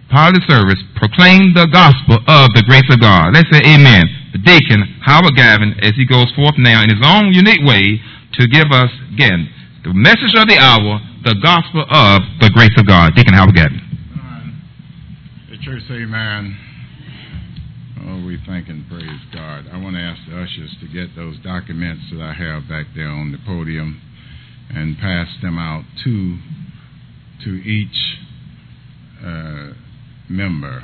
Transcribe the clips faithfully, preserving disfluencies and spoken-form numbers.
part of the service, proclaim the gospel of the grace of God. Let's say amen. The deacon, Howard Gavin, as he goes forth now in his own unique way to give us, again, the message of the hour, the gospel of the grace of God. Deacon Howard Gavin. The church say amen. Oh, we thank and praise God. I want to ask the ushers to get those documents that I have back there on the podium and pass them out to, to each uh, member.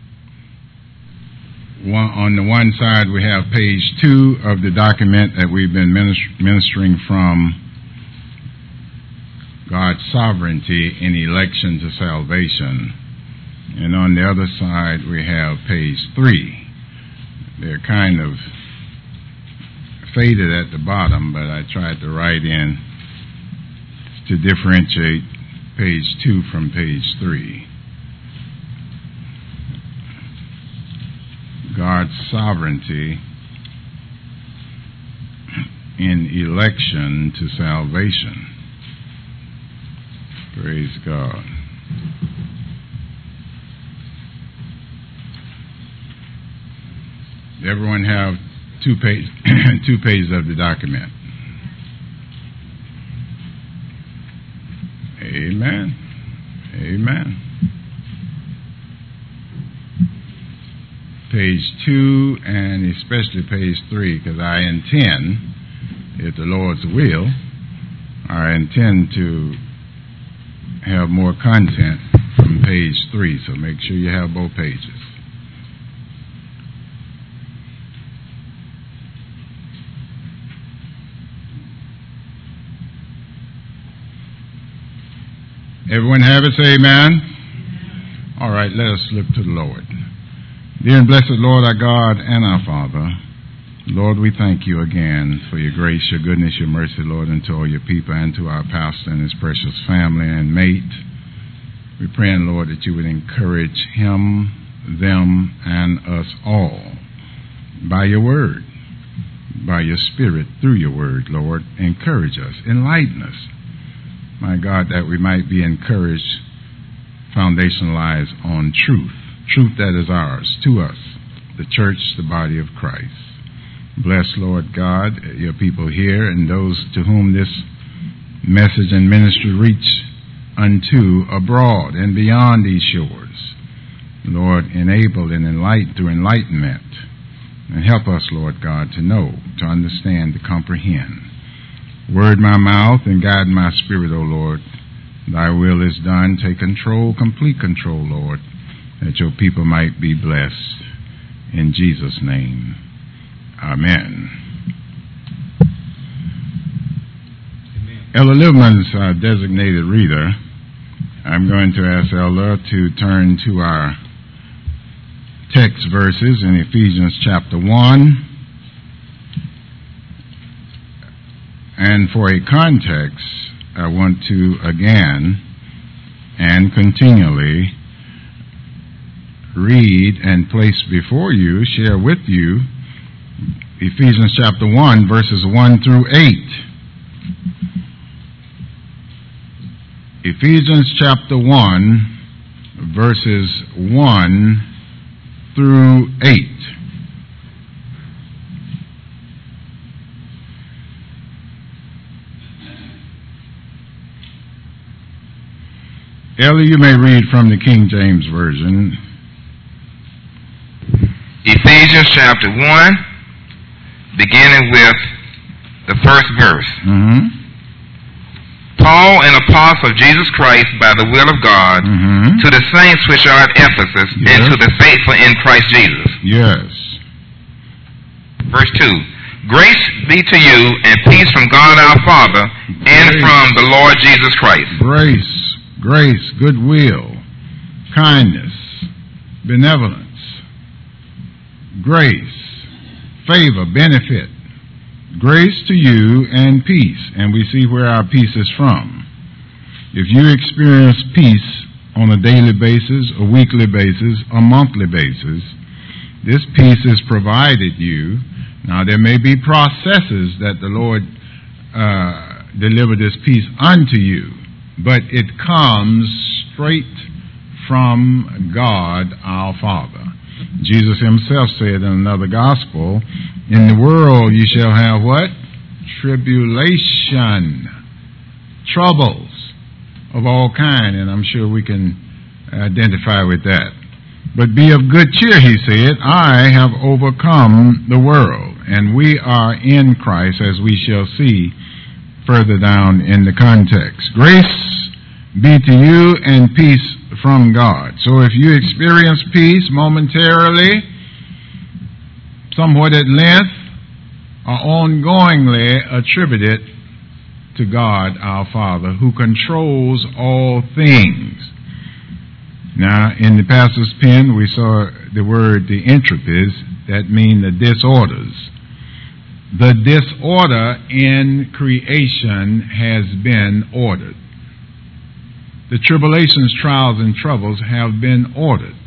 One, on the one side, we have page two of the document that we've been minister, ministering from, God's sovereignty in election to salvation. And on the other side, we have page three. They're kind of faded at the bottom, but I tried to write in to differentiate page two from page three. God's sovereignty in election to salvation. Praise God. Everyone have two page, two pages of the document. Amen. Amen. Page two and especially page three, because I intend, if the Lord's will, I intend to have more content from page three, so make sure you have both pages. Everyone have it? Say amen. All right, let us look to the Lord. Dear and blessed Lord, our God and our Father, Lord, we thank you again for your grace, your goodness, your mercy, Lord, and to all your people and to our pastor and his precious family and mate. We pray, Lord, that you would encourage him, them, and us all by your word, by your spirit, through your word, Lord. Encourage us, enlighten us, my God, that we might be encouraged, foundationalized on truth, truth that is ours, to us, the church, the body of Christ. Bless, Lord God, your people here and those to whom this message and ministry reach unto abroad and beyond these shores. Lord, enable and enlighten through enlightenment. And help us, Lord God, to know, to understand, to comprehend. Word my mouth and guide my spirit, O Lord. Thy will is done. Take control, complete control, Lord, that your people might be blessed. In Jesus' name, amen. Amen. Elder Littleman's our designated reader. I'm going to ask Elder to turn to our text verses in Ephesians chapter one. And for a context, I want to again and continually read and place before you, share with you, Ephesians chapter one, verses one through eight. Ephesians chapter one, verses one through eight. Ellie, you may read from the King James Version. Ephesians chapter one, beginning with the first verse. Mm-hmm. Paul, an apostle of Jesus Christ by the will of God, mm-hmm. to the saints which are at Ephesus, yes. and to the faithful in Christ Jesus. Yes. Verse two. Grace be to you and peace from God our Father and Grace. from the Lord Jesus Christ. Grace, grace, goodwill, kindness, benevolence, grace, favor, benefit, grace to you and peace. And we see where our peace is from. If you experience peace on a daily basis, a weekly basis, a monthly basis, this peace is provided you. Now, there may be processes that the Lord uh, deliver this peace unto you, but it comes straight from God our Father. Jesus himself said in another gospel, in the world you shall have what? Tribulation, troubles of all kind, and I'm sure we can identify with that. But be of good cheer, he said, I have overcome the world. And we are in Christ, as we shall see further down in the context. Grace be to you and peace from God. So if you experience peace momentarily, somewhat at length, or ongoingly, attribute it to God our Father, who controls all things. Now, in the pastor's pen, we saw the word the entropies, that mean the disorders. The disorder in creation has been ordered. The tribulations, trials, and troubles have been ordered.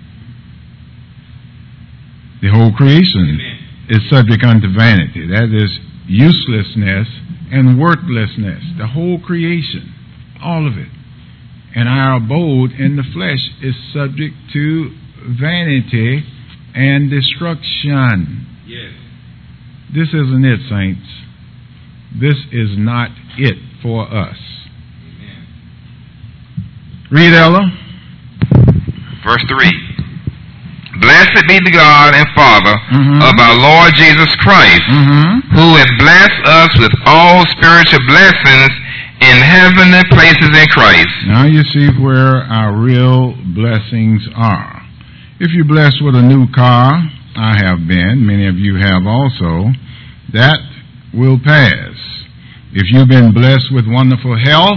The whole creation is subject unto vanity. That is uselessness and worthlessness. The whole creation, all of it. And our abode in the flesh is subject to vanity and destruction. Yes. This isn't it, saints. This is not it for us. Amen. Read, Ella. Verse three. Blessed be the God and Father mm-hmm. of our Lord Jesus Christ, mm-hmm. who hath blessed us with all spiritual blessings in heavenly places in Christ. Now you see where our real blessings are. If you're blessed with a new car, I have been, many of you have also, that will pass. If you've been blessed with wonderful health,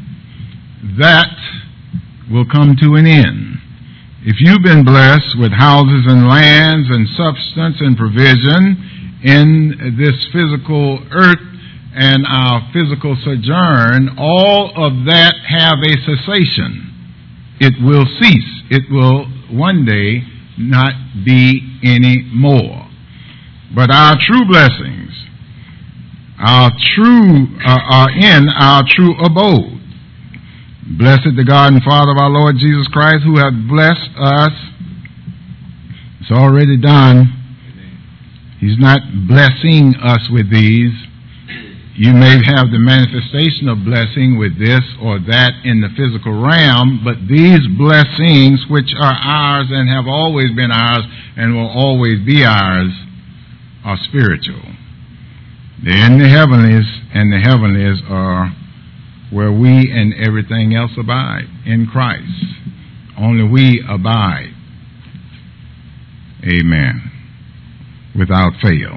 that will come to an end. If you've been blessed with houses and lands and substance and provision in this physical earth and our physical sojourn, all of that have a cessation. It will cease. It will one day not be any more. But our true blessings, our true uh, are in our true abode. Blessed the God and Father of our Lord Jesus Christ, who hath blessed us. It's already done. He's not blessing us with these. You may have the manifestation of blessing with this or that in the physical realm, but these blessings, which are ours and have always been ours and will always be ours, are spiritual. They're in the heavenlies, and the heavenlies are where we and everything else abide, in Christ. Only we abide. Amen. Without fail.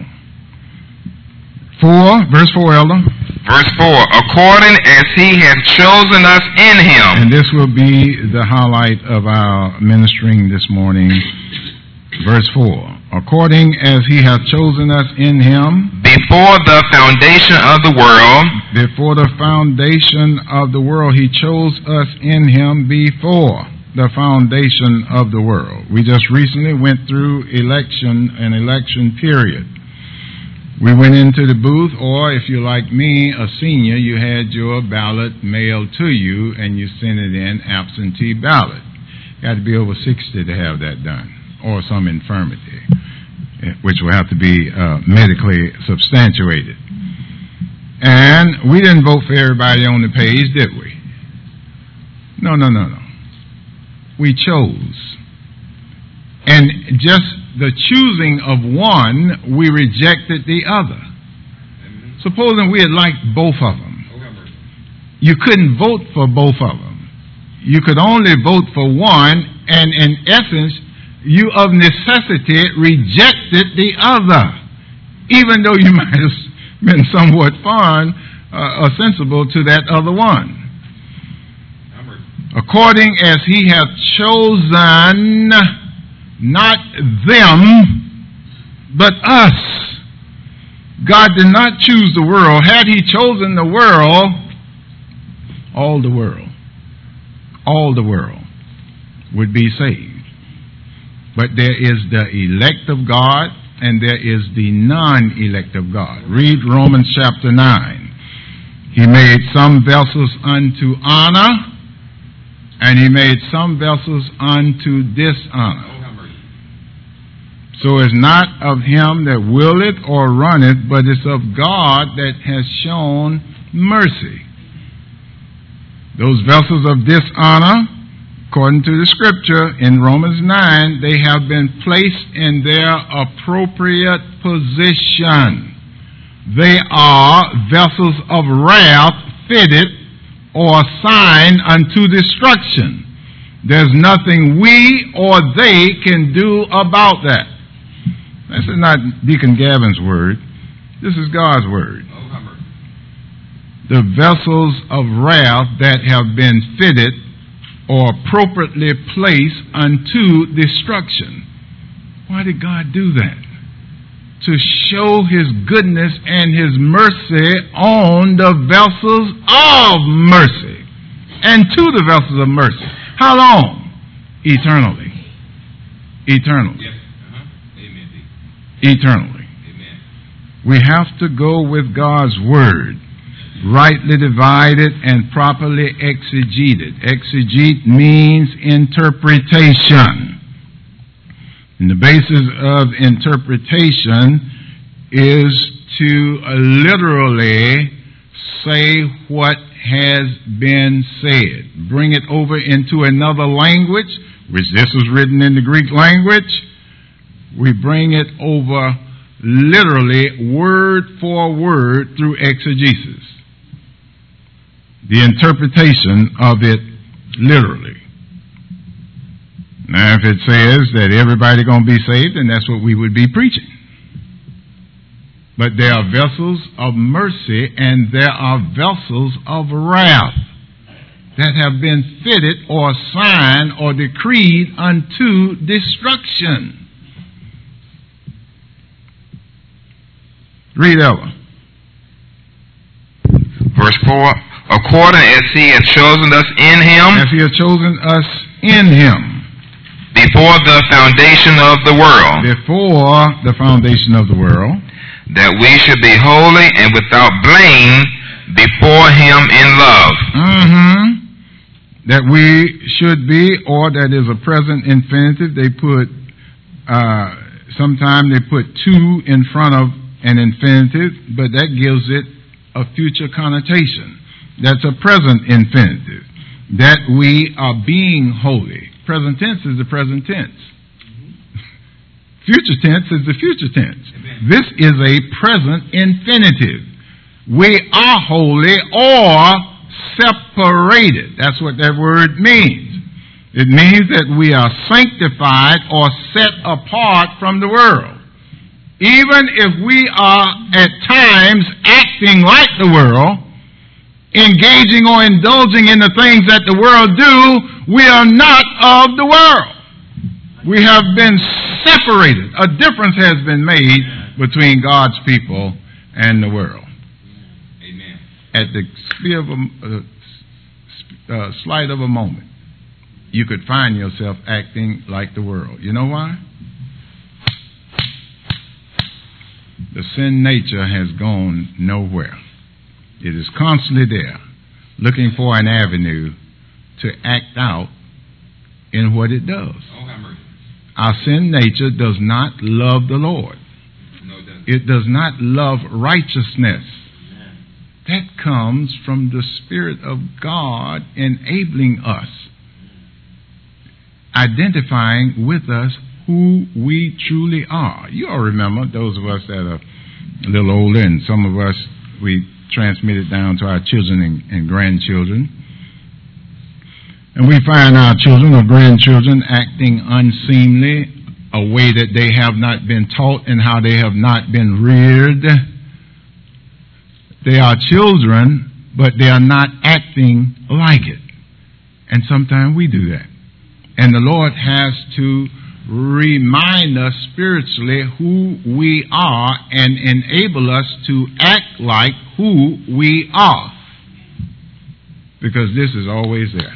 Four, verse four, Elder. Verse four, according as he hath chosen us in him. And this will be the highlight of our ministering this morning. Verse four, according as he hath chosen us in him. Before the foundation of the world. Before the foundation of the world, he chose us in him before the foundation of the world. We just recently went through election, an election period. We went into the booth, or if you're like me, a senior, you had your ballot mailed to you and you sent it in absentee ballot. You had to be over sixty to have that done, or some infirmity, which will have to be uh, medically substantiated. And we didn't vote for everybody on the page, did we? No, no, no, no. We chose. And just the choosing of one, we rejected the other. Supposing we had liked both of them. You couldn't vote for both of them. You could only vote for one, and in essence, you of necessity rejected the other, even though you might have been somewhat fond uh, or sensible to that other one. According as he hath chosen not them, but us. God did not choose the world. Had he chosen the world, all the world, all the world would be saved. But there is the elect of God and there is the non-elect of God. Read Romans chapter nine. He made some vessels unto honor And he made some vessels unto dishonor. So it's not of him that willeth or runneth, but it's of God that has shown mercy. Those vessels of dishonor, according to the scripture in Romans nine, they have been placed in their appropriate position. They are vessels of wrath fitted or assigned unto destruction. There's nothing we or they can do about that. This is not Deacon Gavin's word. This is God's word. The vessels of wrath that have been fitted or appropriately placed unto destruction. Why did God do that? To show his goodness and his mercy on the vessels of mercy. And to the vessels of mercy. How long? Eternally. Eternally. Yes. Uh-huh. Amen. Eternally. Amen. We have to go with God's word, rightly divided and properly exegeted. Exegete means interpretation. And the basis of interpretation is to literally say what has been said. Bring it over into another language, which this was written in the Greek language. We bring it over literally, word for word, through exegesis. The interpretation of it literally. Now, if it says that everybody going to be saved, then that's what we would be preaching. But there are vessels of mercy and there are vessels of wrath that have been fitted or signed or decreed unto destruction. Read over. Verse four. According as he hath chosen us in him. As he hath chosen us in him. Before the foundation of the world. Before the foundation of the world. That we should be holy and without blame before him in love. Mm-hmm. That we should be, or that is a present infinitive. They put, uh, sometimes they put two in front of an infinitive, but that gives it a future connotation. That's a present infinitive. That we are being holy. Present tense is the present tense. Future tense is the future tense. Amen. This is a present infinitive. We are holy or separated. That's what that word means. It means that we are sanctified or set apart from the world. Even if we are at times acting like the world, engaging or indulging in the things that the world do, we are not of the world. We have been separated. A difference has been made between God's people and the world. Amen. At the sphere of a, uh, uh, slight of a moment, you could find yourself acting like the world. You know why? The sin nature has gone nowhere. It is constantly there, looking for an avenue to act out in what it does. Our sin nature does not love the Lord. No, it doesn't. It does not love righteousness. That comes from the Spirit of God enabling us, identifying with us who we truly are. You all remember, those of us that are a little older, and some of us, we transmit it down to our children and, and grandchildren. And we find our children or grandchildren acting unseemly, a way that they have not been taught and how they have not been reared. They are children, but they are not acting like it. And sometimes we do that. And the Lord has to remind us spiritually who we are and enable us to act like who we are. Because this is always there.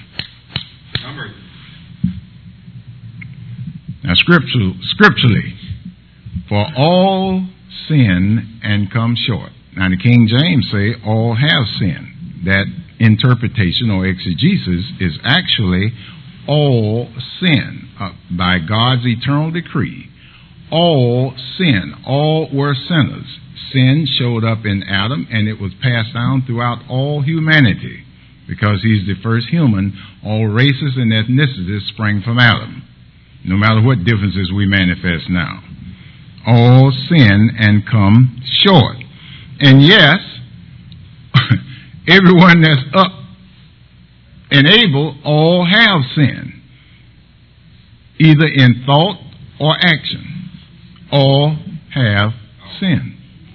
Now, scripture, scripturally, for all sin and come short. Now, the King James say all have sinned. That interpretation or exegesis is actually all sin. Uh, by God's eternal decree, all sin, all were sinners. Sin showed up in Adam, and it was passed down throughout all humanity. Because he's the first human, all races and ethnicities sprang from Adam, no matter what differences we manifest now. All sin and come short. And yes, everyone that's up and able, all have sin, either in thought or action. All have sin.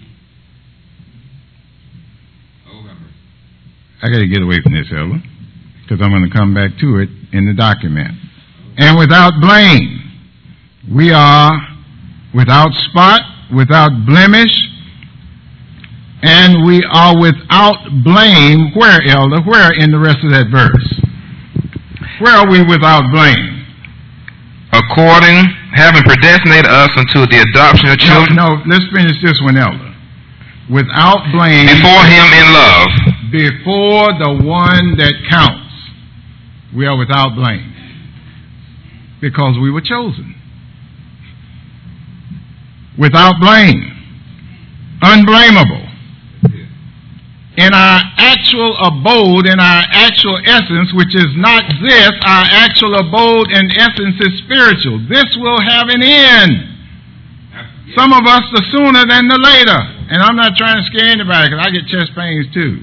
I got to get away from this, Ella, because I'm going to come back to it in the document. And without blame, we are without spot, without blemish, and we are without blame. Where, Elder? Where in the rest of that verse? Where are we without blame? According, having predestinated us unto the adoption of children. No, no, let's finish this one, Elder. Without blame. Before him in love. Before the one that counts, we are without blame. Because we were chosen. Without blame. Unblameable. In our actual abode, in our actual essence, which is not this, our actual abode and essence is spiritual. This will have an end. Some of us the sooner than the later. And I'm not trying to scare anybody because I get chest pains too.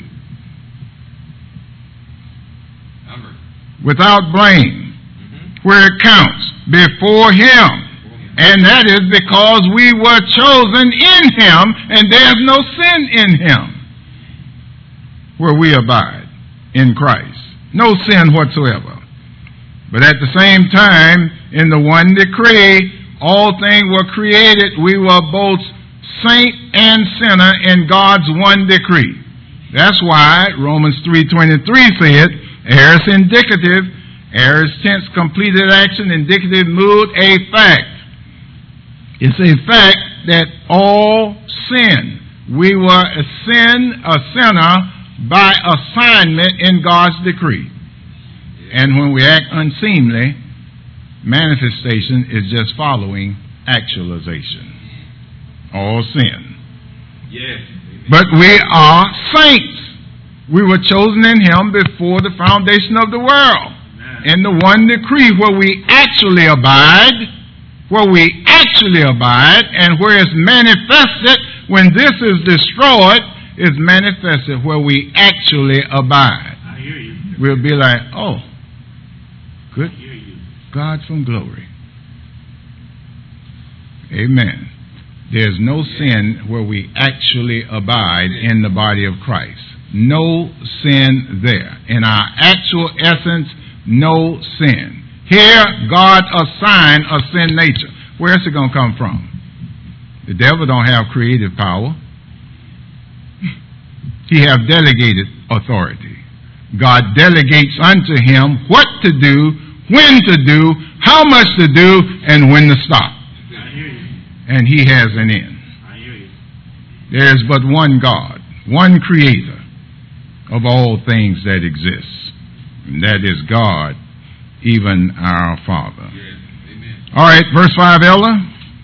Without blame, mm-hmm. where it counts, before him. And that is because we were chosen in him and there's no sin in him. Where we abide in Christ. No sin whatsoever. But at the same time, in the one decree, all things were created. We were both saint and sinner in God's one decree. That's why Romans three twenty-three said, aorist indicative, aorist tense completed action, indicative mood, a fact. It's a fact that all sin, we were a sin, a sinner by assignment in God's decree. And when we act unseemly, manifestation is just following actualization. All sin. Yes. But we are saints. We were chosen in him before the foundation of the world. In the one decree where we actually abide, where we actually abide, and where it's manifested when this is destroyed, is manifested where we actually abide. I hear you. We'll be like, oh, good God from glory. Amen. There's no sin where we actually abide in the body of Christ. No sin there. In our actual essence, no sin. Here, God assigned a sin nature. Where's it going to come from? The devil don't have creative power. He have delegated authority. God delegates unto him what to do, when to do, how much to do, and when to stop. I hear you. And he has an end. I hear you. There's but one God, one creator of all things that exist. And that is God, even our Father. Yes. Amen. All right, verse five, Ella.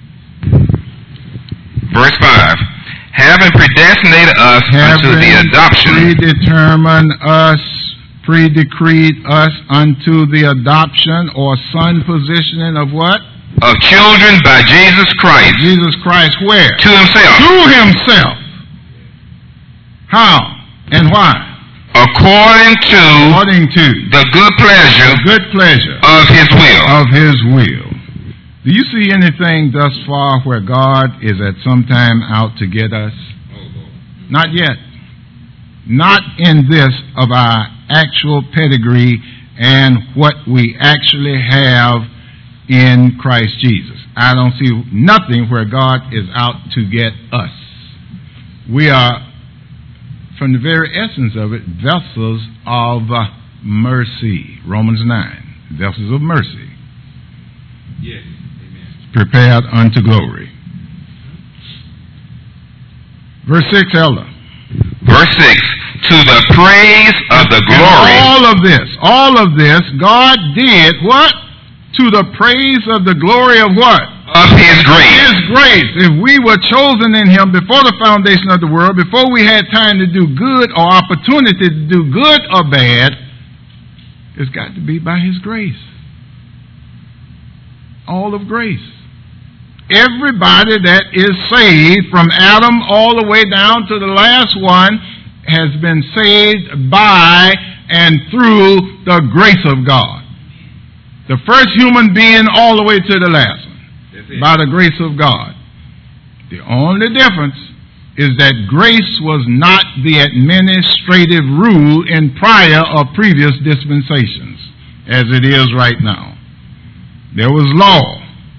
Verse five. Having predestinated us Having unto the adoption. predetermined us, predecreed us unto the adoption or son positioning of what? Of children by Jesus Christ. Jesus Christ where? To himself. To himself. How and why? According to, According to the good pleasure, the good pleasure of his will. Of his will. Do you see anything thus far where God is at some time out to get us? Not yet. Not in this of our actual pedigree and what we actually have in Christ Jesus. I don't see nothing where God is out to get us. We are, from the very essence of it, vessels of mercy. Romans nine. Vessels of mercy. Yes. Prepared unto glory. Verse six, Elder. Verse six. to the praise of the glory. And all of this, all of this, God did what? To the praise of the glory of what? Of His grace. His grace. If we were chosen in Him before the foundation of the world, before we had time to do good or opportunity to do good or bad, it's got to be by His grace. All of grace. Everybody that is saved, from Adam all the way down to the last one, has been saved by and through the grace of God. The first human being all the way to the last one, by the grace of God. The only difference is that grace was not the administrative rule in prior or previous dispensations, as it is right now. There was law.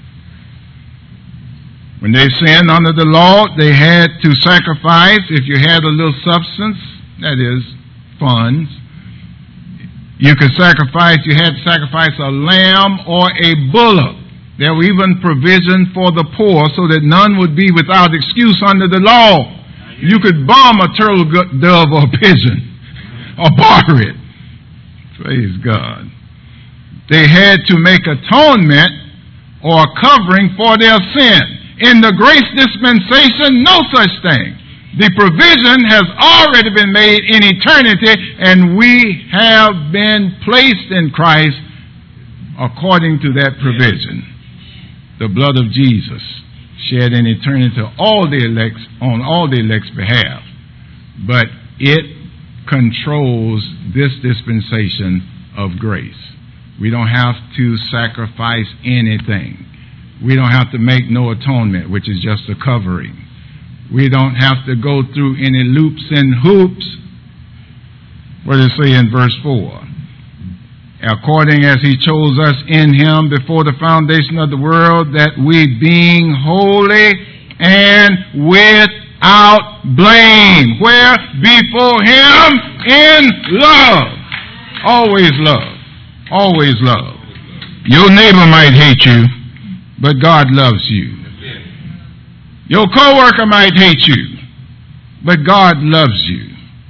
When they sinned under the law, they had to sacrifice. If you had a little substance, that is, funds, you could sacrifice, you had to sacrifice a lamb or a bullock. There were even provision for the poor so that none would be without excuse under the law. You could bomb a turtle dove or a pigeon or barter it. Praise God. They had to make atonement or covering for their sin. In the grace dispensation, no such thing. The provision has already been made in eternity, and we have been placed in Christ according to that provision. The blood of Jesus shed in eternity to all the elects, on all the elect's behalf. But it controls this dispensation of grace. We don't have to sacrifice anything. We don't have to make no atonement, which is just a covering. We don't have to go through any loops and hoops. What does it say in verse four? According as He chose us in Him before the foundation of the world, that we, being holy and without blame, where? Before Him in love. Always love. Always love. Your neighbor might hate you, but God loves you. Your coworker might hate you, but God loves you.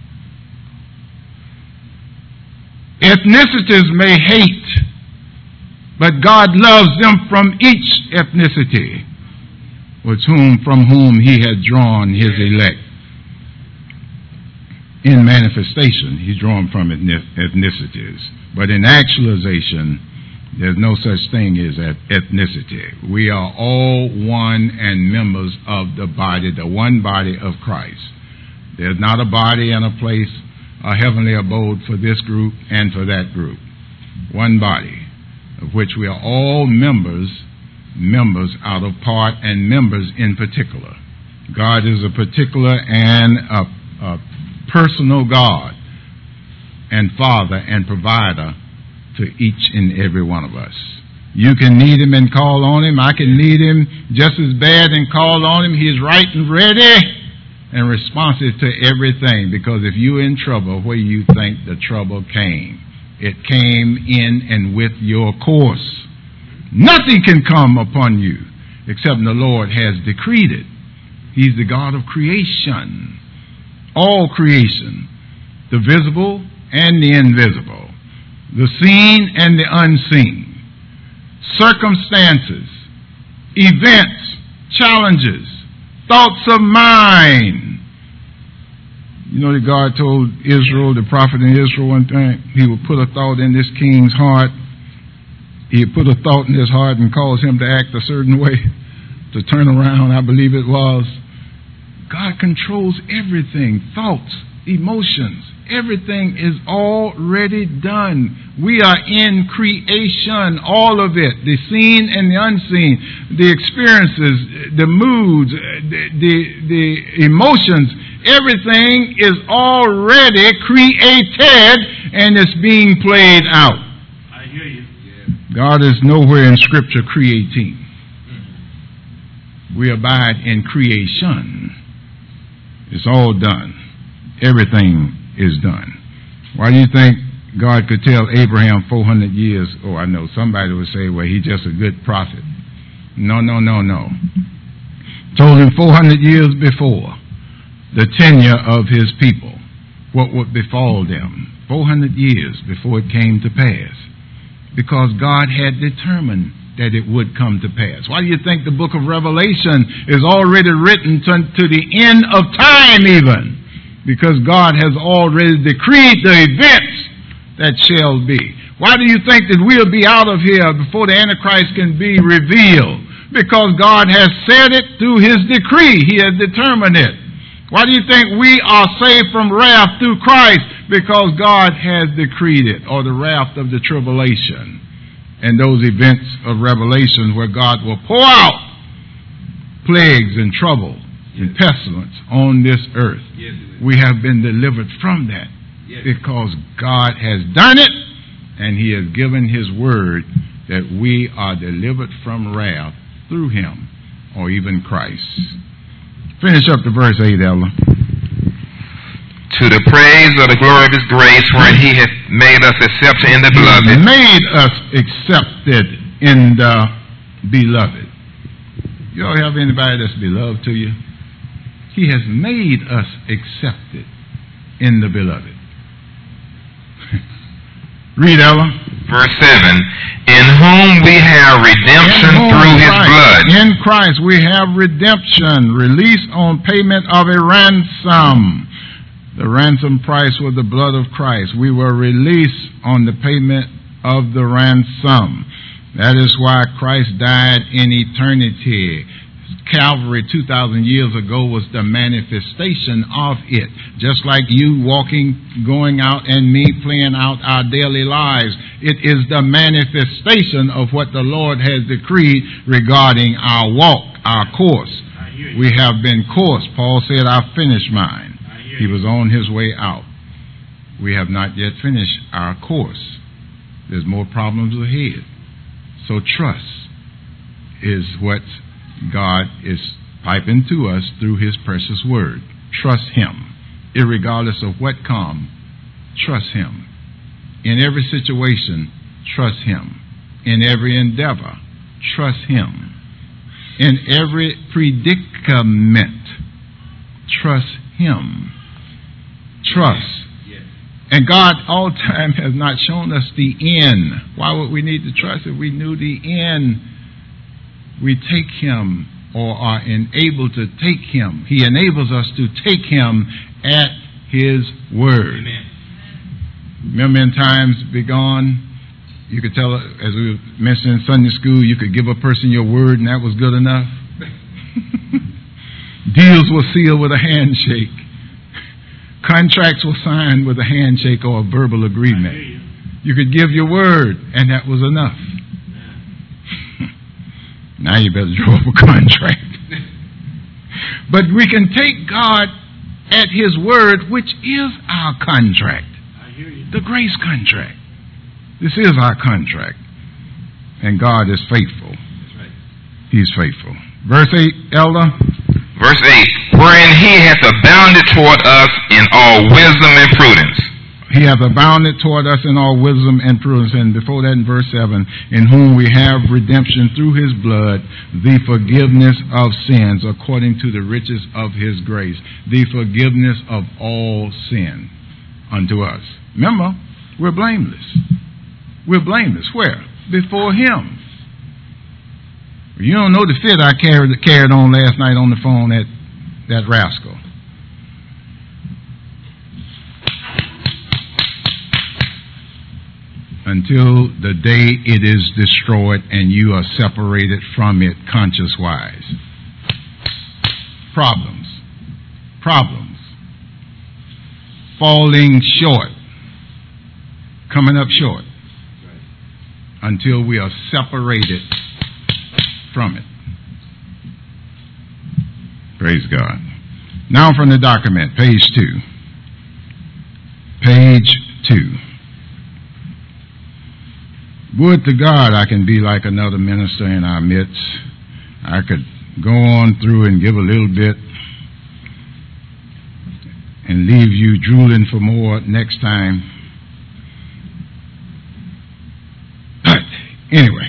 Ethnicities may hate, but God loves them from each ethnicity, with whom, from whom He had drawn His elect. In manifestation, He's drawn from ethnicities, but in actualization, there's no such thing as ethnicity. We are all one and members of the body, the one body of Christ. There's not a body and a place, a heavenly abode for this group and for that group. One body, of which we are all members, members out of part and members in particular. God is a particular and a, a personal God and Father and provider to each and every one of us. You can need Him and call on Him. I can need Him just as bad and call on Him. He's right and ready and responsive to everything, because if you're in trouble, where do you think the trouble came? It came in and with your course. Nothing can come upon you except the Lord has decreed it. He's the God of creation. All creation. The visible and the invisible. The seen and the unseen. Circumstances. Events. Challenges. Thoughts of mind. You know that God told Israel, the prophet in Israel one thing, He would put a thought in this king's heart. He would put a thought in his heart and cause him to act a certain way, to turn around, I believe it was. God controls everything. Thoughts, emotions, everything is already done. We are in creation, all of it, the seen and the unseen, the experiences, the moods, the, the, the emotions, everything is already created and it's being played out. I hear you. God is nowhere in Scripture creating. We abide in creation. It's all done. Everything is done. Why do you think God could tell Abraham four hundred years? Oh, I know somebody would say, well, he's just a good prophet. No, no, no, no. Told him four hundred years before the tenure of his people. what would befall them four hundred years before it came to pass, because God had determined that it would come to pass. Why do you think the book of Revelation is already written to, to the end of time even? Because God has already decreed the events that shall be. Why do you think that we'll be out of here before the Antichrist can be revealed? Because God has said it through his decree. He has determined it. Why do you think we are saved from wrath through Christ? Because God has decreed it, or the wrath of the tribulation and those events of Revelation where God will pour out plagues and trouble and pestilence on this earth. We have been delivered from that because God has done it, and he has given his word that we are delivered from wrath through him, or even Christ. Finish up to verse eight, Elder. To the praise of the glory of his grace, wherein he hath made us accepted in the beloved. He made us accepted in the beloved. You all have anybody that's beloved to you? He has made us accepted in the beloved. Read, Ella. Verse seven. In whom we have redemption through his blood. In Christ we have redemption, release on payment of a ransom. The ransom price was the blood of Christ. We were released on the payment of the ransom. That is why Christ died in eternity. Calvary two thousand years ago was the manifestation of it. Just like you walking, going out, and me playing out our daily lives. It is the manifestation of what the Lord has decreed regarding our walk, our course. We have been coursed. Paul said, I finished mine. He was on his way out. We have not yet finished our course. There's more problems ahead. So trust is what God is piping to us through his precious word. Trust him. Irregardless of what comes, trust him. In every situation, trust him. In every endeavor, trust him. In every predicament, trust him. Trust. And God all time has not shown us the end. Why would we need to trust if we knew the end? We take him, or are enabled to take him. He enables us to take him at his word. Amen. Remember in times begone, you could tell, as we mentioned in Sunday school, you could give a person your word and that was good enough. Deals were sealed with a handshake. Contracts were signed with a handshake or a verbal agreement. You could give your word and that was enough. Now you better draw up a contract. But we can take God at his word, which is our contract. The grace contract. This is our contract. And God is faithful. He's faithful. Verse eight, Elder. Verse eight. Wherein he hath abounded toward us in all wisdom and prudence. He hath abounded toward us in all wisdom and prudence. And before that in verse seven, in whom we have redemption through his blood, the forgiveness of sins according to the riches of his grace. The forgiveness of all sin unto us. Remember, we're blameless. We're blameless. Where? Before him. You don't know the fit I carried, carried on last night on the phone at that rascal. Until the day it is destroyed and you are separated from it conscious-wise. Problems. Problems. Falling short. Coming up short. Until we are separated from it. Praise God. Now from the document, page two. Page two. Would to God I can be like another minister in our midst. I could go on through and give a little bit and leave you drooling for more next time. But anyway,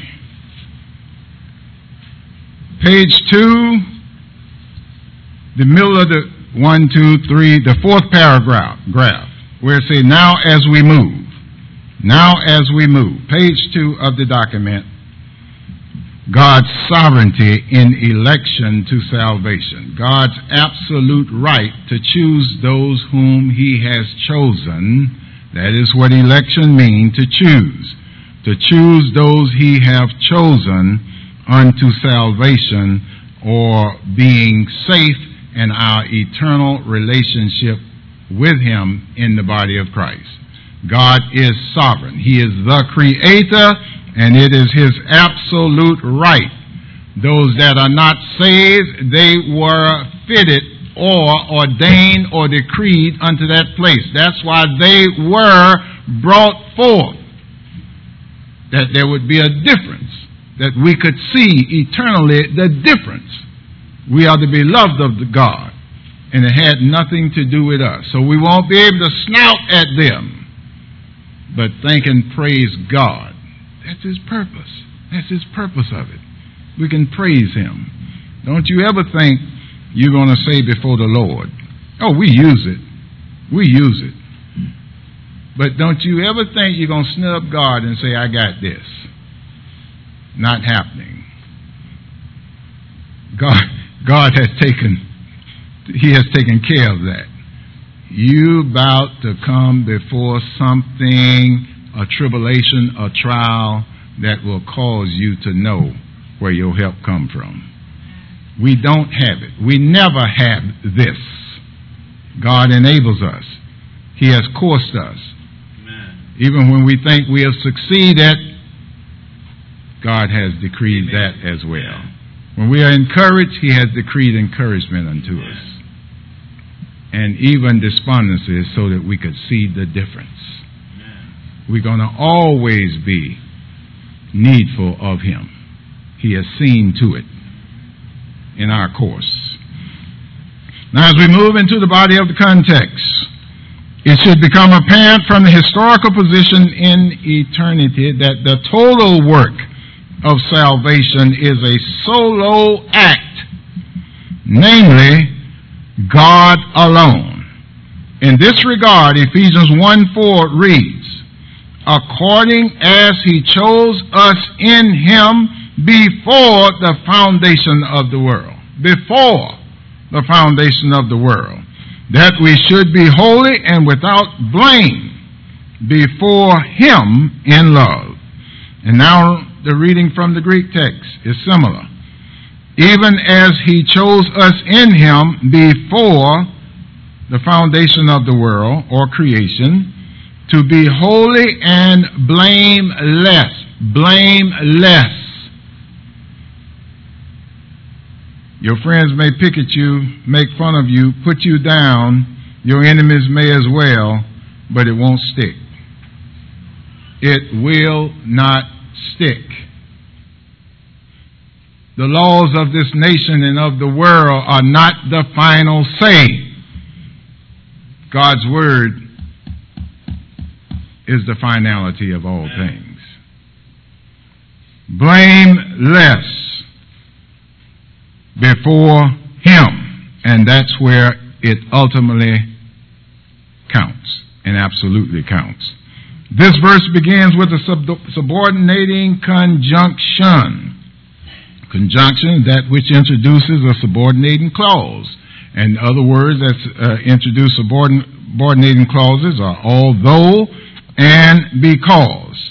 page two, the middle of the one, two, three, the fourth paragraph. Graph. where it says, now as we move. Now as we move. Page two of the document. God's sovereignty in election to salvation. God's absolute right to choose those whom he has chosen. That is what election means, to choose. To choose those he have chosen unto salvation, or being safe in our eternal relationship with him in the body of Christ. God is sovereign. He is the creator, and it is his absolute right. Those that are not saved, they were fitted or ordained or decreed unto that place. That's why they were brought forth. That there would be a difference. That we could see eternally the difference. We are the beloved of the God. And it had nothing to do with us. So we won't be able to snout at them. But thank and praise God. That's his purpose. That's his purpose of it. We can praise him. Don't you ever think you're going to say before the Lord, oh, we use it. We use it. But don't you ever think you're going to snub God and say, I got this. Not happening. God, God has taken, he has taken care of that. You about to come before something, a tribulation, a trial that will cause you to know where your help come from. We don't have it. We never had this. God enables us. He has coursed us. Amen. Even when we think we have succeeded, God has decreed Amen. That as well. When we are encouraged, he has decreed encouragement unto Amen. Us. And even despondency, so that we could see the difference. Amen. We're going to always be needful of him. He has seen to it in our course. Now, as we move into the body of the context, it should become apparent from the historical position in eternity that the total work of salvation is a solo act, namely, God alone. In this regard, Ephesians one four reads, according as he chose us in him before the foundation of the world. Before the foundation of the world. That we should be holy and without blame before him in love. And now the reading from the Greek text is similar. Even as he chose us in him before the foundation of the world or creation, to be holy and blameless. Blameless. Your friends may pick at you, make fun of you, put you down. Your enemies may as well, but it won't stick. It will not stick. The laws of this nation and of the world are not the final say. God's word is the finality of all things. Blameless before him. And that's where it ultimately counts and absolutely counts. This verse begins with a sub- subordinating conjunction. Conjunction, that which introduces a subordinating clause. In other words, that uh, introduce subordinating clauses are although and because.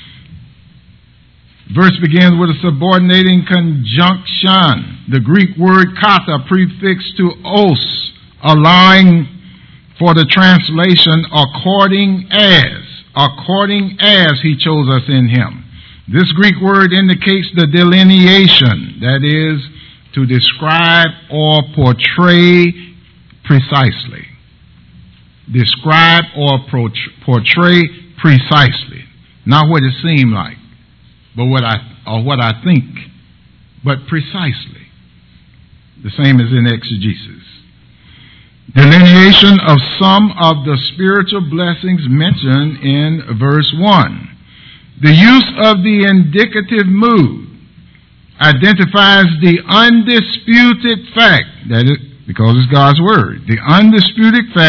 Verse begins with a subordinating conjunction. The Greek word kata prefixed to os, allowing for the translation according as. According as he chose us in him. This Greek word indicates the delineation, that is, to describe or portray precisely. Describe or portray precisely. Not what it seemed like, but what I or what I think, but precisely. The same as in exegesis. Delineation of some of the spiritual blessings mentioned in verse one. The use of the indicative mood identifies the undisputed fact, that is, because it's God's word, the undisputed fact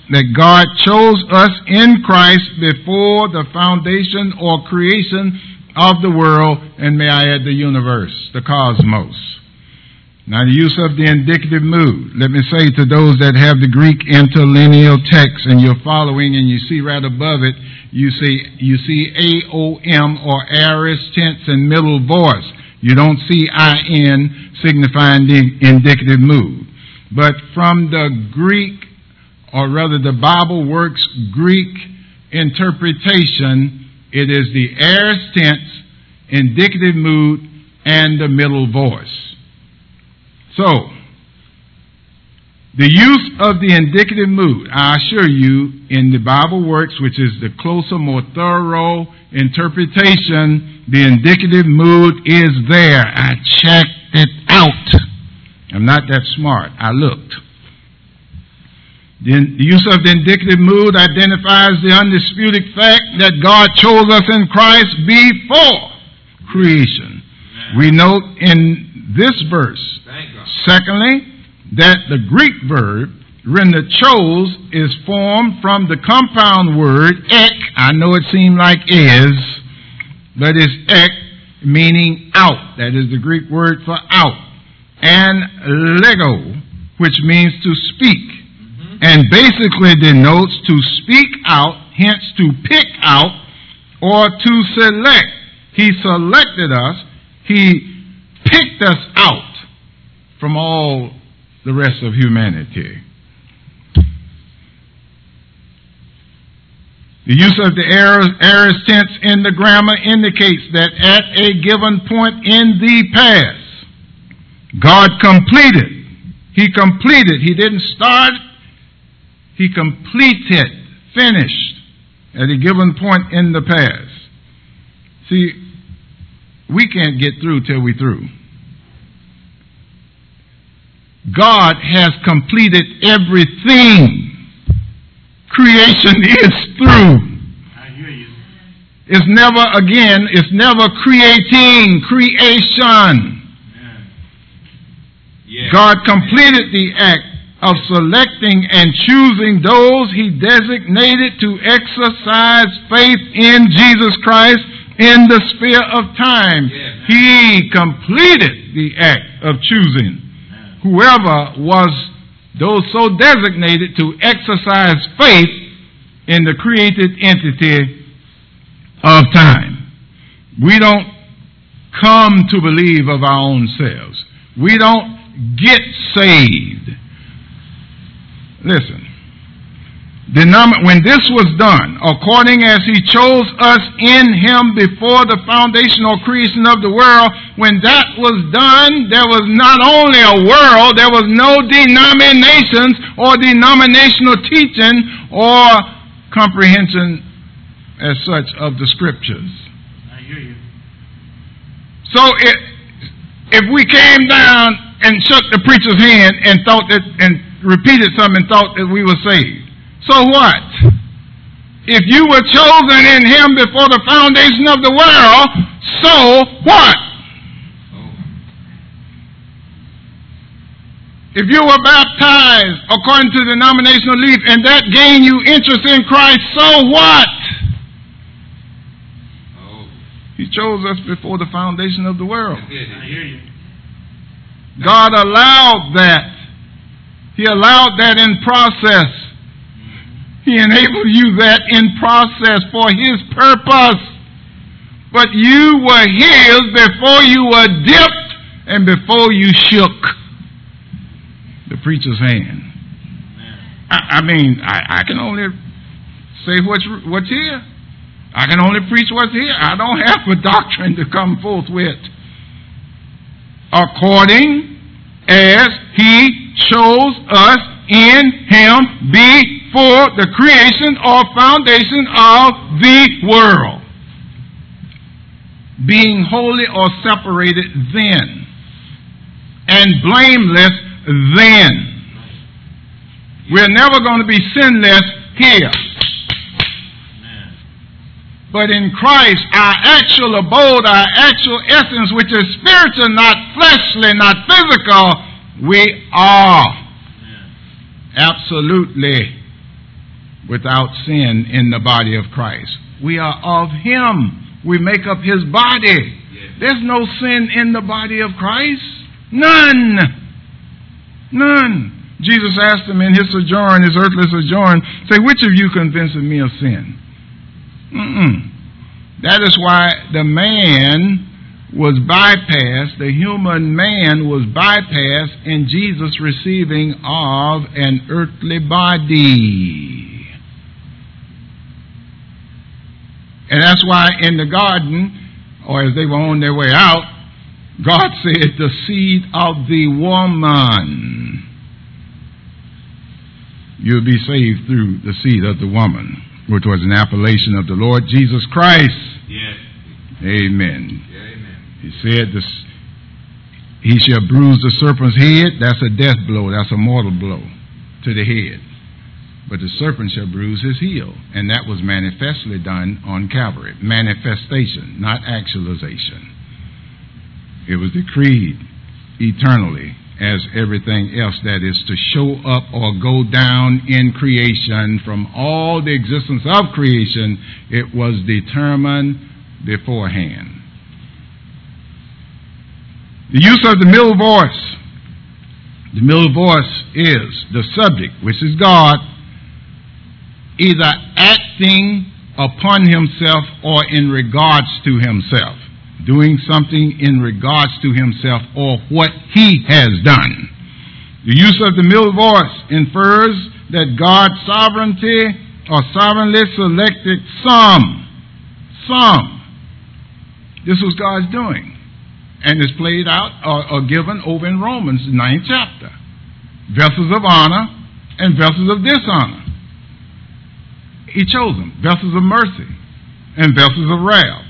that God chose us in Christ before the foundation or creation of the world, and may I add the universe, the cosmos. Now, the use of the indicative mood. Let me say to those that have the Greek interlineal text and you're following, and you see right above it, you see you see A O M or aorist tense and middle voice. You don't see I N signifying the indicative mood. But from the Greek, or rather the Bible Works Greek interpretation, it is the aorist tense, indicative mood, and the middle voice. So, the use of the indicative mood, I assure you, in the Bible Works, which is the closer, more thorough interpretation, the indicative mood is there. I checked it out. I'm not that smart. I looked. The use of the indicative mood identifies the undisputed fact that God chose us in Christ before creation. We note in this verse, secondly, that the Greek verb rendered chose is formed from the compound word ek. I know it seemed like is, but it's ek, meaning out. That is the Greek word for out. And lego, which means to speak, mm-hmm. and basically denotes to speak out, hence to pick out, or to select. He selected us. He picked us out from all the rest of humanity. The use of the aorist tense in the grammar indicates that at a given point in the past, God completed. He completed. He didn't start. He completed, finished, at a given point in the past. See, we can't get through till we're through. God has completed everything. Creation is through. I hear you. It's never again, it's never creating, creation. Yeah. God completed the act of selecting and choosing those He designated to exercise faith in Jesus Christ in the sphere of time. Yeah. He completed the act of choosing whoever was those so designated to exercise faith in the created entity of time. We don't come to believe of our own selves. We don't get saved. Listen. When this was done, according as He chose us in Him before the foundational creation of the world, when that was done, there was not only a world, there was no denominations or denominational teaching or comprehension as such of the Scriptures. I hear you. So it, if we came down and shook the preacher's hand and thought that, and repeated something and thought that we were saved, so what? If you were chosen in Him before the foundation of the world, so what? If you were baptized according to the denominational belief and that gained you interest in Christ, so what? He chose us before the foundation of the world. I hear you. God allowed that. He allowed that in process. He enabled you that in process for His purpose. But you were His before you were dipped and before you shook the preacher's hand. I, I mean, I, I can only say what's, what's here. I can only preach what's here. I don't have a doctrine to come forth with. According as He chose us in Him before the creation or foundation of the world. Being holy or separated then, and blameless then. We're never going to be sinless here. But in Christ, our actual abode, our actual essence, which is spiritual, not fleshly, not physical, we are absolutely without sin in the body of Christ. We are of Him. We make up His body. Yes. There's no sin in the body of Christ. None. None. Jesus asked him in his sojourn, his earthly sojourn, say, which of you convinces me of sin? Mm-mm. That is why the man was bypassed, the human man was bypassed in Jesus receiving of an earthly body. And that's why in the garden, or as they were on their way out, God said the seed of the woman. You'll be saved through the seed of the woman, which was an appellation of the Lord Jesus Christ. Yes. Amen. Yeah, amen. He said, this, he shall bruise the serpent's head. That's a death blow. That's a mortal blow to the head. But the serpent shall bruise his heel. And that was manifestly done on Calvary. Manifestation, not actualization. It was decreed eternally as everything else that is to show up or go down in creation. From all the existence of creation, it was determined beforehand. The use of the middle voice. The middle voice is the subject, which is God, either acting upon himself or in regards to himself. Doing something in regards to himself or what he has done. The use of the middle voice infers that God's sovereignty or sovereignly selected some. Some. This was God's doing. And it's played out or, or given over in Romans ninth chapter. Vessels of honor and vessels of dishonor. He chose them. Vessels of mercy and vessels of wrath.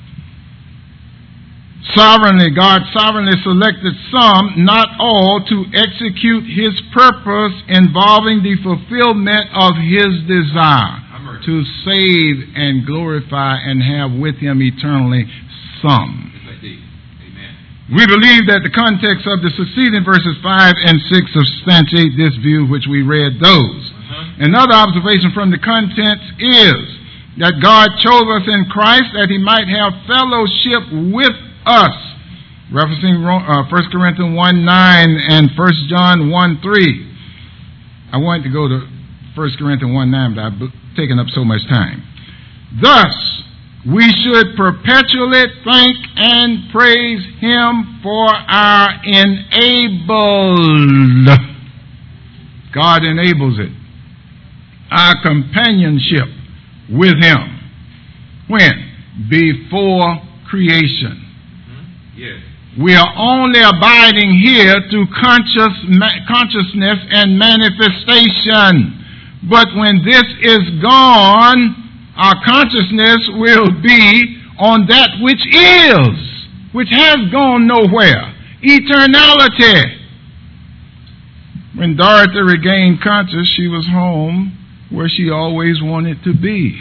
Sovereignly, God sovereignly selected some, not all, to execute his purpose involving the fulfillment of his desire to save and glorify and have with him eternally some. Amen. We believe that the context of the succeeding verses five and six substantiate this view which we read those. Uh-huh. Another observation from the contents is that God chose us in Christ that he might have fellowship with us, referencing uh, First Corinthians one nine and First John one three. I wanted to go to First Corinthians one nine, but I've taken up so much time. Thus, we should perpetually thank and praise him for our enabled. God enables it. Our companionship with him. When? Before creation. Yes. We are only abiding here through conscious, consciousness and manifestation. But when this is gone, our consciousness will be on that which is, which has gone nowhere. Eternality. When Dorothy regained conscious, she was home where she always wanted to be.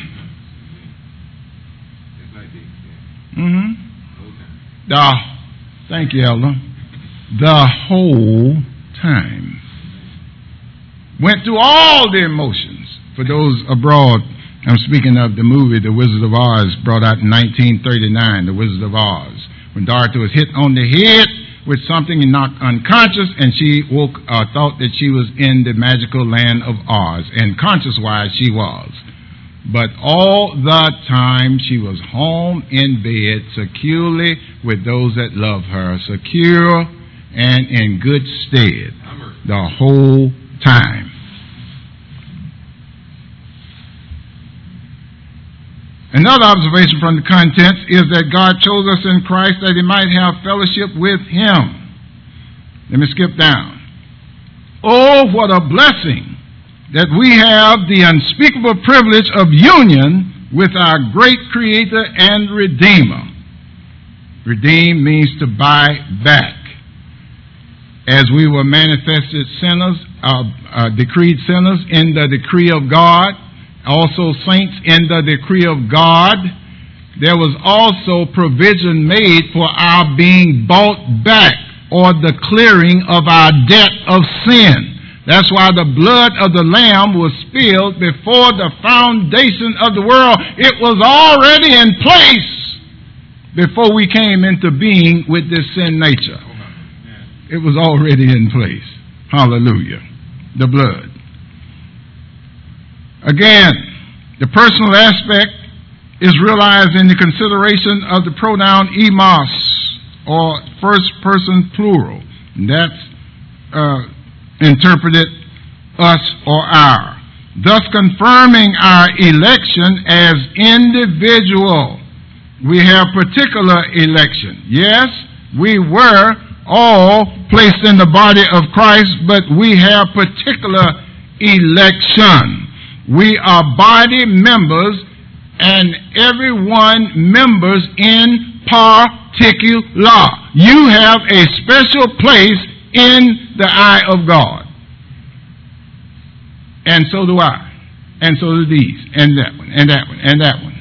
Mm-hmm. The, thank you, Elder. The whole time. Went through all the emotions. For those abroad, I'm speaking of the movie The Wizard of Oz, brought out in nineteen thirty-nine, The Wizard of Oz. When Dorothy was hit on the head with something and knocked unconscious, and she woke, uh, thought that she was in the magical land of Oz, and conscious-wise she was. But all the time she was home in bed, securely with those that love her, secure and in good stead the whole time. Another observation from the contents is that God chose us in Christ that he might have fellowship with him. Let me skip down. Oh, what a blessing that we have the unspeakable privilege of union with our great Creator and Redeemer. Redeem means to buy back. As we were manifested sinners, uh, uh, decreed sinners in the decree of God, also saints in the decree of God, there was also provision made for our being bought back, or the clearing of our debt of sin. That's why the blood of the Lamb was spilled before the foundation of the world. It was already in place before we came into being with this sin nature. It was already in place. Hallelujah. The blood. Again, the personal aspect is realized in the consideration of the pronoun emos, or first person plural. And that's uh, interpreted us or our, thus confirming our election as individual. We have particular election. Yes, we were all placed in the body of Christ, but we have particular election. We are body members, and everyone members in particular. You have a special place in the eye of God. And so do I. And so do these. And that one. And that one. And that one.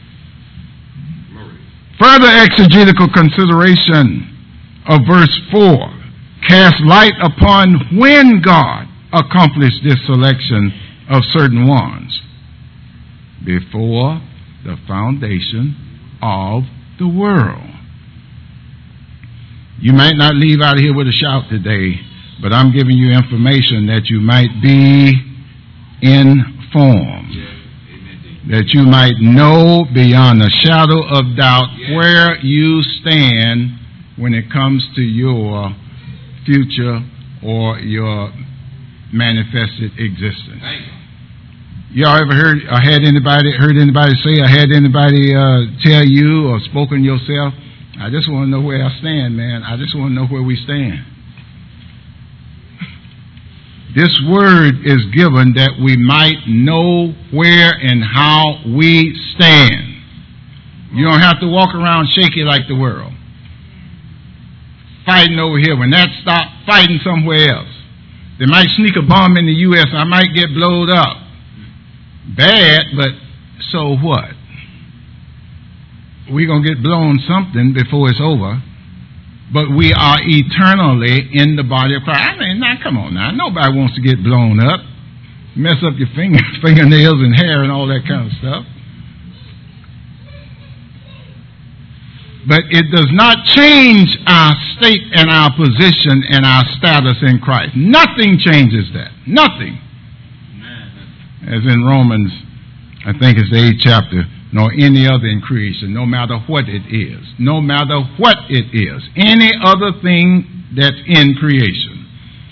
Further exegetical consideration of verse four casts light upon when God accomplished this selection of certain ones. Before the foundation of the world. You might not leave out of here with a shout today, but I'm giving you information that you might be informed. Yes. That you might know beyond a shadow of doubt yes. where you stand when it comes to your future or your manifested existence. Y'all ever heard or had anybody heard anybody say or had anybody uh, tell you or spoken yourself? I just want to know where I stand, man. I just want to know where we stand. This word is given that we might know where and how we stand. You don't have to walk around shaky like the world. Fighting over here. When that stops, fighting somewhere else. They might sneak a bomb in the U S I might get blowed up. Bad, but so what? We're going to get blown something before it's over. But we are eternally in the body of Christ. I mean, now, come on now. Nobody wants to get blown up. Mess up your finger, fingernails and hair and all that kind of stuff. But it does not change our state and our position and our status in Christ. Nothing changes that. Nothing. As in Romans, I think it's the eighth chapter, nor any other in creation, no matter what it is. No matter what it is. Any other thing that's in creation.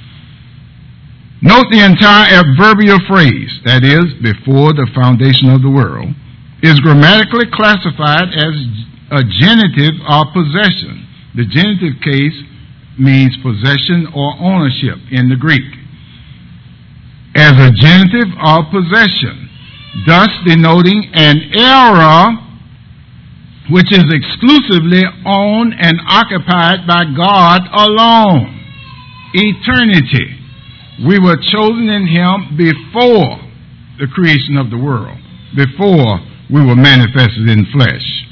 Note the entire adverbial phrase, that is, before the foundation of the world, is grammatically classified as a genitive or possession. The genitive case means possession or ownership in the Greek. As a genitive or possession, thus denoting an era which is exclusively owned and occupied by God alone. Eternity. We were chosen in Him before the creation of the world, before we were manifested in flesh.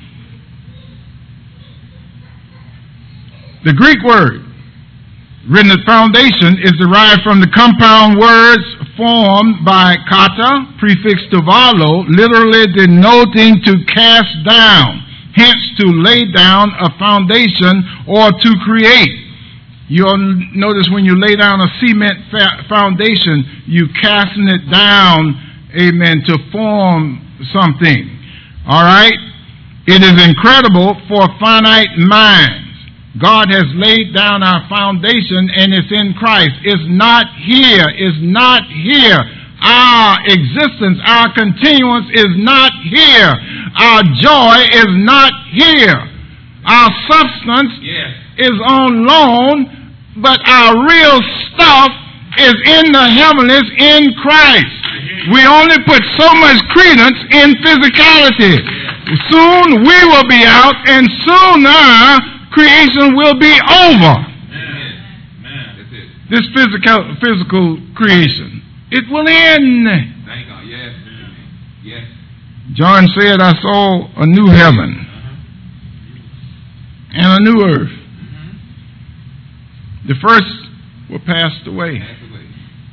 The Greek word written as foundation is derived from the compound words formed by kata, prefixed to valo, literally denoting to cast down, hence to lay down a foundation or to create. You'll notice when you lay down a cement fa- foundation, you casting it down, amen, to form something. All right? It is incredible for finite minds. God has laid down our foundation and it's in Christ. It's not here. It's not here. Our existence, our continuance is not here. Our joy is not here. Our substance yes. is on loan, but our real stuff is in the heavenlies in Christ. We only put so much credence in physicality. Soon we will be out, and sooner creation will be over. Amen. This physical physical creation. It will end. Thank God. Yes. Yes. John said, I saw a new heaven uh-huh. and a new earth. Uh-huh. The first were passed away. Passed away.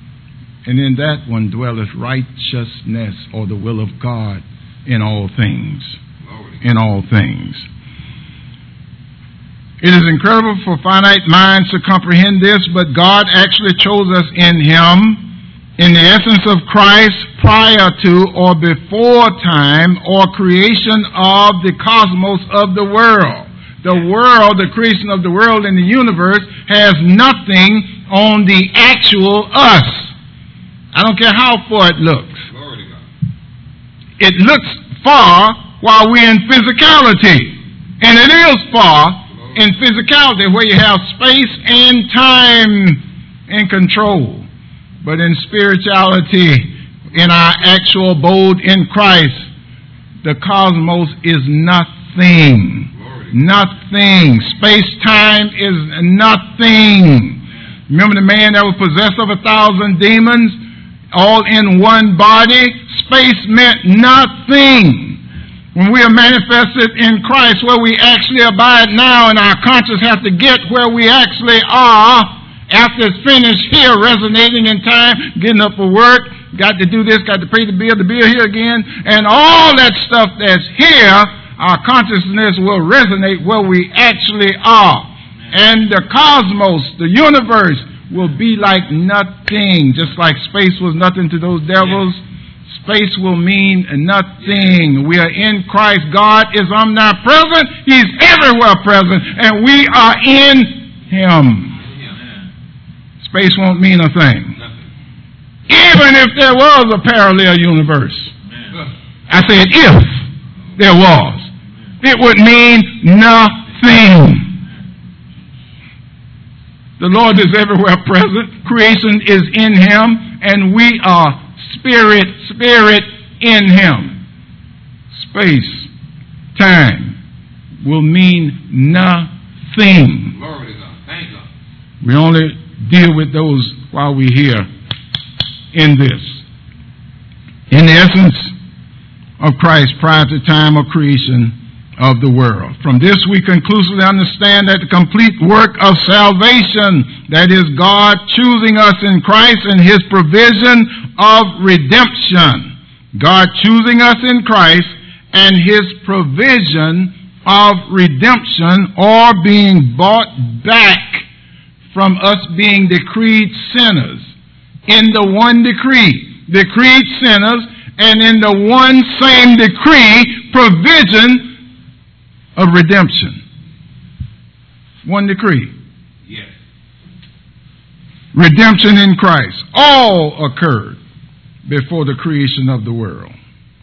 And in that one dwelleth righteousness, or the will of God in all things. In all things. It is incredible for finite minds to comprehend this, but God actually chose us in Him, in the essence of Christ, prior to or before time or creation of the cosmos of the world. The world, the creation of the world and the universe, has nothing on the actual us. I don't care how far it looks. It looks far while we're in physicality. And it is far in physicality, where you have space and time in control. But in spirituality, in our actual abode in Christ, the cosmos is nothing. Nothing. Space-time is nothing. Remember the man that was possessed of a thousand demons, all in one body? Space meant nothing. When we are manifested in Christ, where we actually abide now, and our conscience has to get where we actually are after it's finished here, resonating in time, getting up for work, got to do this, got to pay the bill, the bill here again, and all that stuff that's here, our consciousness will resonate where we actually are. And the cosmos, the universe, will be like nothing, just like space was nothing to those devils. Space will mean nothing. We are in Christ. God is omnipresent. He's everywhere present. And we are in Him. Space won't mean a thing. Even if there was a parallel universe. I said if there was. It would mean nothing. The Lord is everywhere present. Creation is in Him. And we are Spirit, spirit in Him. Space, time will mean nothing. Glory to God. Thank God. We only deal with those while we're here in this. In the essence of Christ prior to time of creation of the world. From this we conclusively understand that the complete work of salvation, that is God choosing us in Christ and His provision of redemption. God choosing us in Christ and His provision of redemption, or being bought back from us being decreed sinners. In the one decree, decreed sinners, and in the one same decree, provision of redemption. One decree. Yes. Redemption in Christ. All occurred before the creation of the world.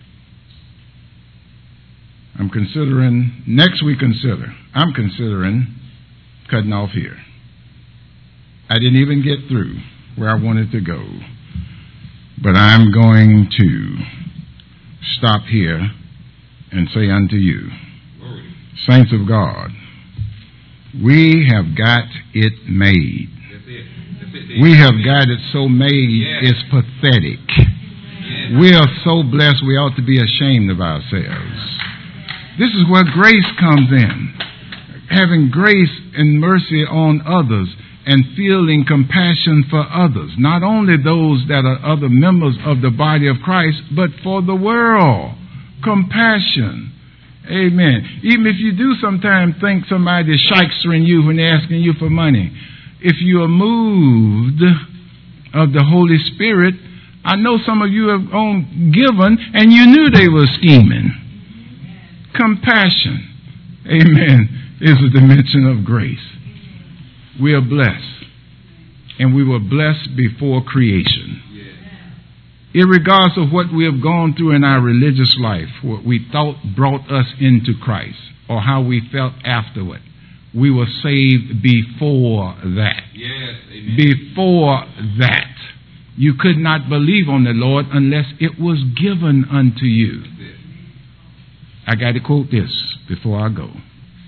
I'm considering, next we consider, I'm considering cutting off here. I didn't even get through where I wanted to go. But I'm going to stop here and say unto you, saints of God, we have got it made. That's it. That's it. We have got it so made, yes. It's pathetic. Yes. We are so blessed we ought to be ashamed of ourselves. This is where grace comes in. Having grace and mercy on others and feeling compassion for others. Not only those that are other members of the body of Christ, but for the world. Compassion. Amen. Even if you do sometimes think somebody is shystering you when they're asking you for money, if you are moved of the Holy Spirit, I know some of you have on given and you knew they were scheming. Compassion, amen, is a dimension of grace. We are blessed, and we were blessed before creation. Irregardless of what we have gone through in our religious life, what we thought brought us into Christ, or how we felt afterward, we were saved before that. Yes, amen. Before that. You could not believe on the Lord unless it was given unto you. I got to quote this before I go.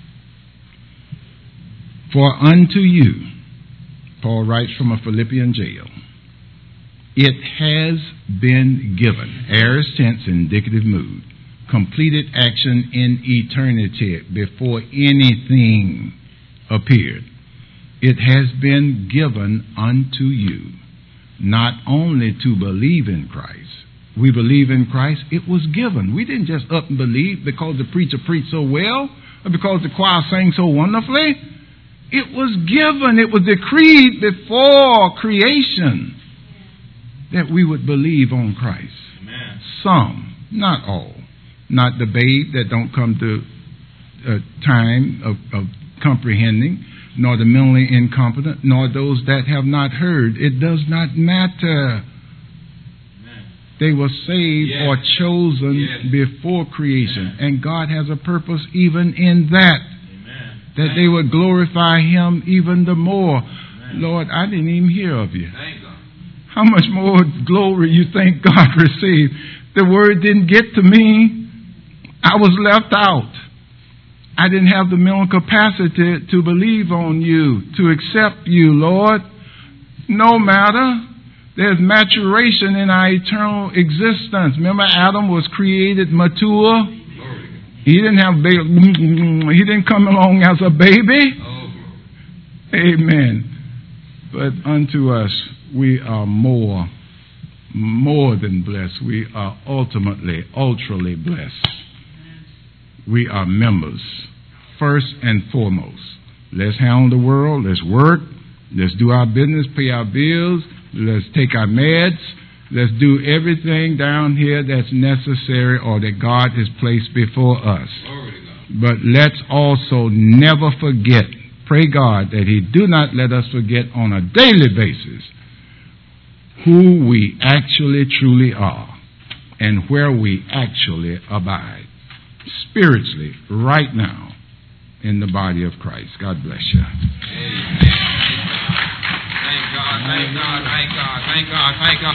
For unto you, Paul writes from a Philippian jail, it has been given, aorist tense, indicative mood, completed action in eternity before anything appeared. It has been given unto you not only to believe in Christ. We believe in Christ. It was given. We didn't just up and believe because the preacher preached so well or because the choir sang so wonderfully. It was given. It was decreed before creation that we would believe on Christ. Amen. Some, not all. Not the babe that don't come to a time of, of comprehending, nor the mentally incompetent, nor those that have not heard. It does not matter. Amen. They were saved Yes. or chosen Yes. before creation. Amen. And God has a purpose even in that, Amen. that Thank they you. would glorify Him even the more. Amen. Lord, I didn't even hear of you. Thank God. How much more glory you think God received? The word didn't get to me. I was left out. I didn't have the mental capacity to believe on you, to accept you, Lord. No matter. There's maturation in our eternal existence. Remember, Adam was created mature. He didn't have baby. He didn't come along as a baby. Oh, Amen. But unto us, we are more, more than blessed. We are ultimately, ultrally blessed. We are members, first and foremost. Let's handle the world. Let's work. Let's do our business, pay our bills. Let's take our meds. Let's do everything down here that's necessary or that God has placed before us. But let's also never forget, pray God that He do not let us forget on a daily basis who we actually truly are and where we actually abide spiritually right now in the body of Christ. God bless you. Amen. Thank God, thank God, thank God, thank God, thank God.